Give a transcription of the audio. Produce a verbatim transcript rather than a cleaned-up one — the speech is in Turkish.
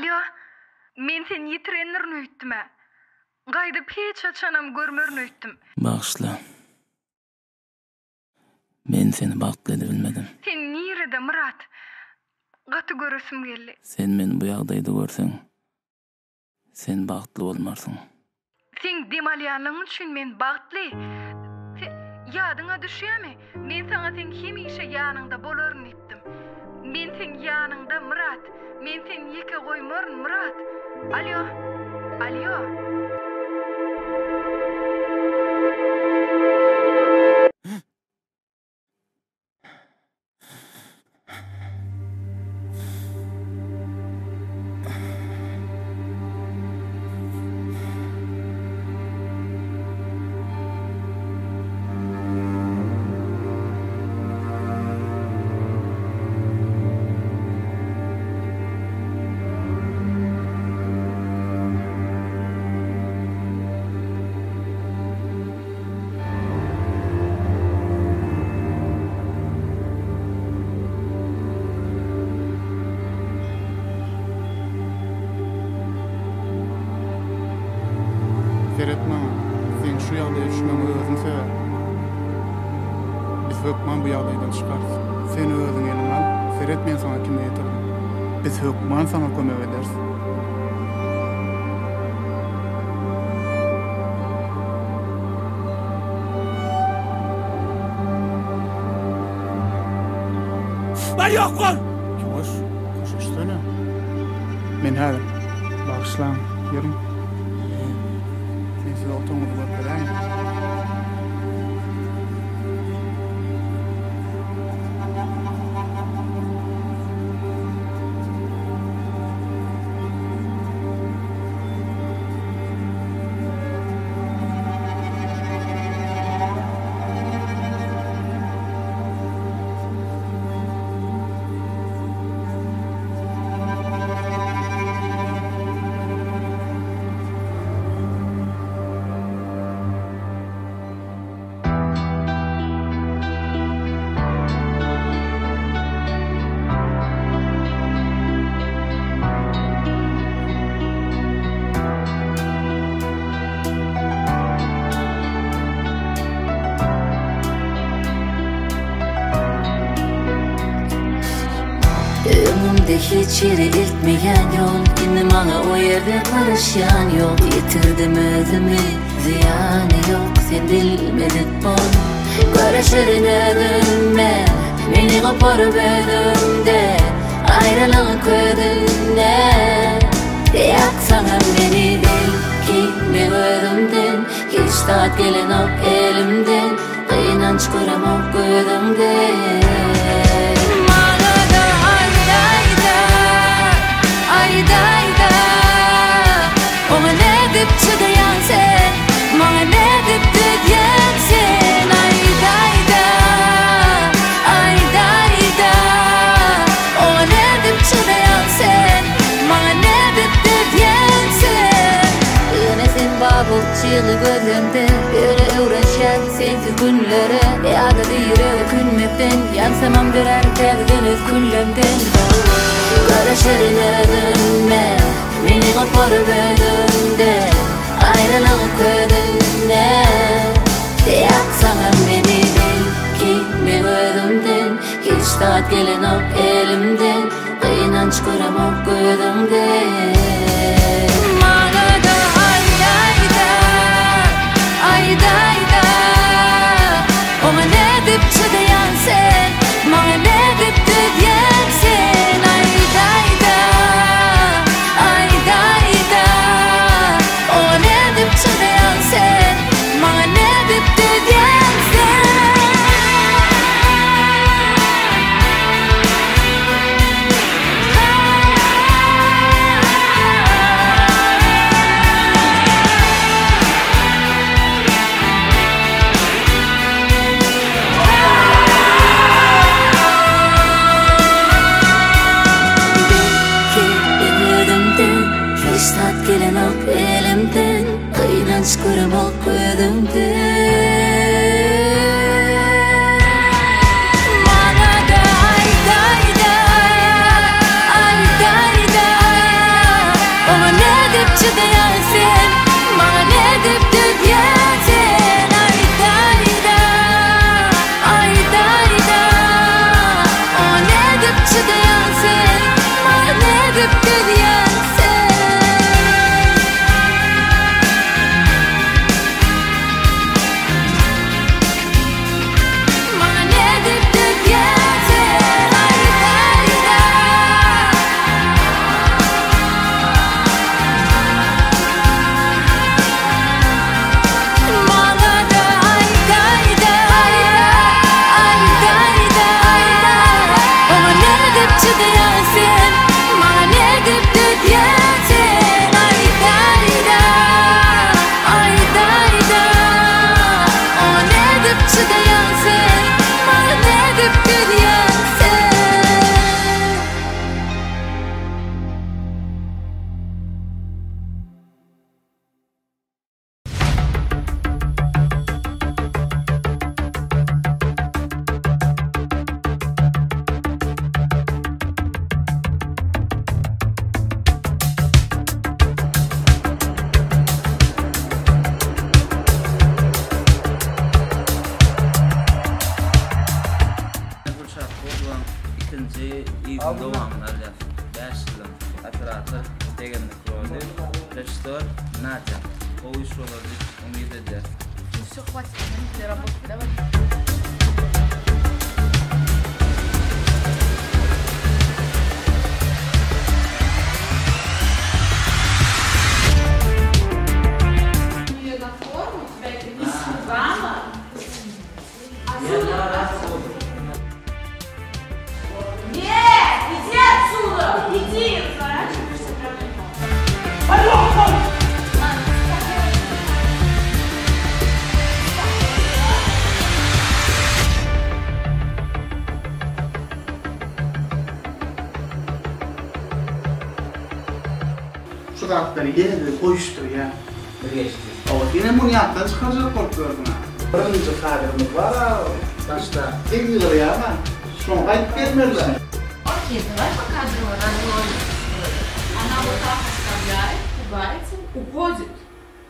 Alo, men sen yitirenlerini öýtdüm. Gaýdyp hiç açanam görmerini öýtdüm. Bağışla. Men seni bagtly edip bilmedim. Sen nirede Murat? Gaty göresim geldi. Sen meni bu ýagdaýda görseň, sen bagtly bolmarsyň. Sen demalýanlygyň üçin men bagtly. Ýadyňa düşýärmi? Men sana sen hemişe ýanyňda bolaryn etdim. Men sen ýanyňda Murat. Men sen ýeke goýmaryn Murat. Alo. Alo. Feretma, sen şu ýagdaýa düşmemi özüň sebäp. Biz hökman bu ýagdaýdan çykarys. Sen özüň eliň al, Feret men sana kime ýetirdim. Biz hökman sana kömek ederiz. Ben yok ol! Koş, koş üstüne. Men hadi, bağışlan, yürüm. Sen size otomodu bak vereyim. Ömrümde hiç yeri ilkmeyen yol, yine bana o yerde karışan yol. Yitirdim özümü, ziyanı yok, sen bilmedin bunu. Karışırın ödümde, beni koparıp ödümde, ayrılığın ködünde. Yaksana beni değil ki ben ödümden, hiç tat gelen ok elimden, kıynanç kuram ok ödümden. Aydayda Ona ne dip çıdayan sen Bana ne dip düdyen sen Aydayda Aydayda Ona ne dip çıdayan sen Bana ne dip düdyen sen Yine sen babul çığlı gözümde Böyle uğraşan sensiz günlere Yağda dire künmekten Yansamam birer tegdeniz küllemden Karışırın ödünme, beni koparıp ödümde, ayrılığın ködünde. Yaksana beni değil ki ben ödümden, hiç tat gelen ok elimden, kıynanç kuram ok ödümden. Bana da aydayda, aydayda, ona ne dip çıdayan sen, bana ne dip düdyen sen. Мотор, Надя. O iş olabilir, umid eder. Ну все, хватит, для работы, давай. Ее на форму, тебя это весьма. Нет, иди отсюда! Иди! Разворачиваешься прямо. Şu tarafları geldi, koyuştur ya. Geçti. O yine bunu yaptan çıkaracak korkuyorum ha. Birinci kaderimiz var ha. Başta tek yılır ya ama. Son kayıp gelmirler. Окей, давай пока дрова разложим. Она вот так оставляет, пугается, уходит.